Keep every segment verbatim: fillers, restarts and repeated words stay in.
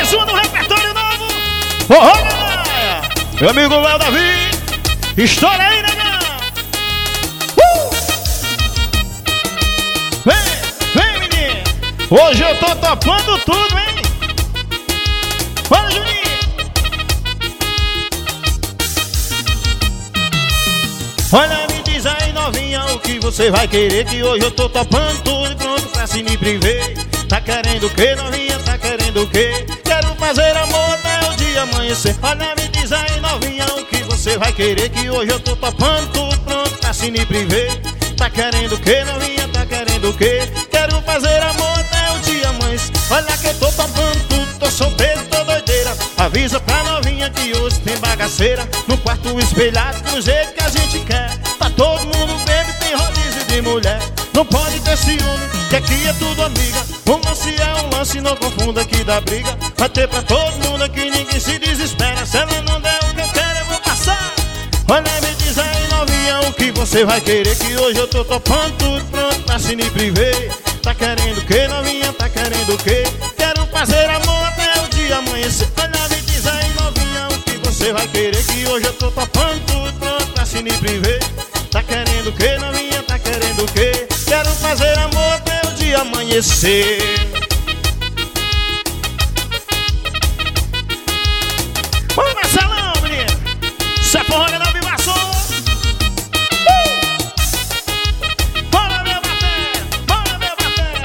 Mais uma do repertório novo. Oh, galera! Meu amigo Léo Davi. Estoura aí, negão. Uh! Vem, vem, menino. Hoje eu tô topando tudo, hein? Fala, Juninho. Olha, me diz aí, novinha, o que você vai querer, que hoje eu tô topando tudo e pronto pra cine privê. Tá querendo o que, novinha? Tá querendo o que? Quero fazer amor até o dia amanhecer. Olha, me diz aí, novinha, o que você vai querer, que hoje eu tô topando tudo pronto pra cine privê. Tá querendo o que, novinha? Tá querendo o que? Quero fazer amor até o dia amanhecer. Olha que eu tô topando tudo, tô solteiro, tô doideira. Avisa pra novinha que hoje tem bagaceira. No quarto espelhado, do jeito que a gente quer. Tá todo mundo bebe, tem rodízio de mulher. Não pode ter ciúme, que aqui é tudo amiga. Um lance é um lance, não confunda que dá briga. Vai ter pra todo mundo aqui, ninguém se desespera. Se ela não der o que eu quero, eu vou passar. Olha, me diz aí, novinha, o que você vai querer, que hoje eu tô topando tudo pronto pra cine privê. Tá querendo o que, novinha? Tá querendo o que? Quero fazer amor até o dia amanhecer. Olha, me diz aí, novinha, o que você vai querer, que hoje eu tô topando tudo pronto pra cine privê. Tá querendo o que, novinha? Tá querendo o que? Quero fazer amor até o dia amanhecer. Bora, Marcelão, menino. Isso é porra da vibração. Uh! Bora, meu bater. Bora, meu bater.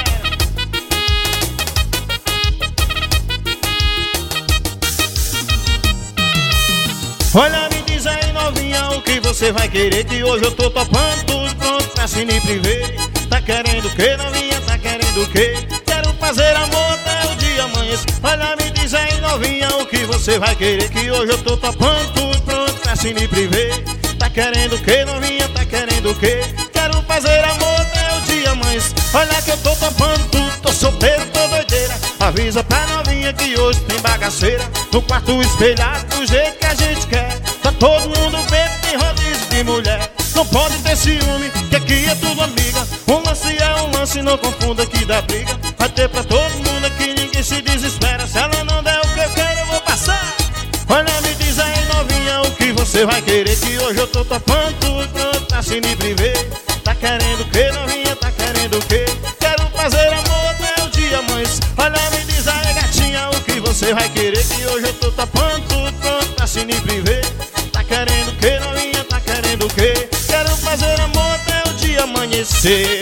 Olha, me diz aí, novinha, o que você vai querer, que hoje eu tô topando tudo pronto pra cine privê. Tá querendo o que, novinha? Tá querendo o que? Quero fazer amor até o dia amanhecer. Olha, me diz aí, novinha, o que você vai querer, que hoje eu tô topando tudo pronto pra cine privê. Tá querendo o que, novinha? Tá querendo o que? Quero fazer amor até o dia amanhecer. Olha que eu tô topando tudo, tô solteiro, tô doideira. Avisa pra novinha que hoje tem bagaceira. No quarto espelhado, do jeito que a gente quer. Tá todo mundo bebo, tem rodízio de mulher. Não pode ter ciúme, que aqui é tudo amiga. Um lance é um lance, não confunda que dá briga. Vai ter pra todo mundo aqui, ninguém se desespera. Se ela não der o que eu quero, eu vou passar. Olha, me diz aí, novinha, o que você vai querer, que hoje eu tô topando tudo pronto pra cine privê. Tá querendo o que, novinha? Tá querendo o que? Quero fazer amor até o dia amanhecer. Olha, me diz aí, gatinha, o que você vai querer, que hoje eu tô topando tudo pronto pra cine privê. Tá querendo o que, novinha? Tá querendo o que? Quero fazer amor até o dia amanhecer.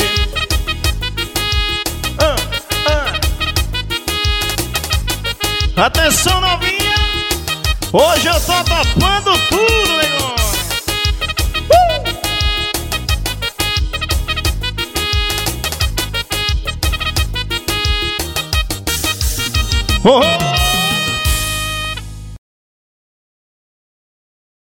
ah, ah. Atenção, novinha, hoje eu tô topando tudo, negão. uh! Oh, oh.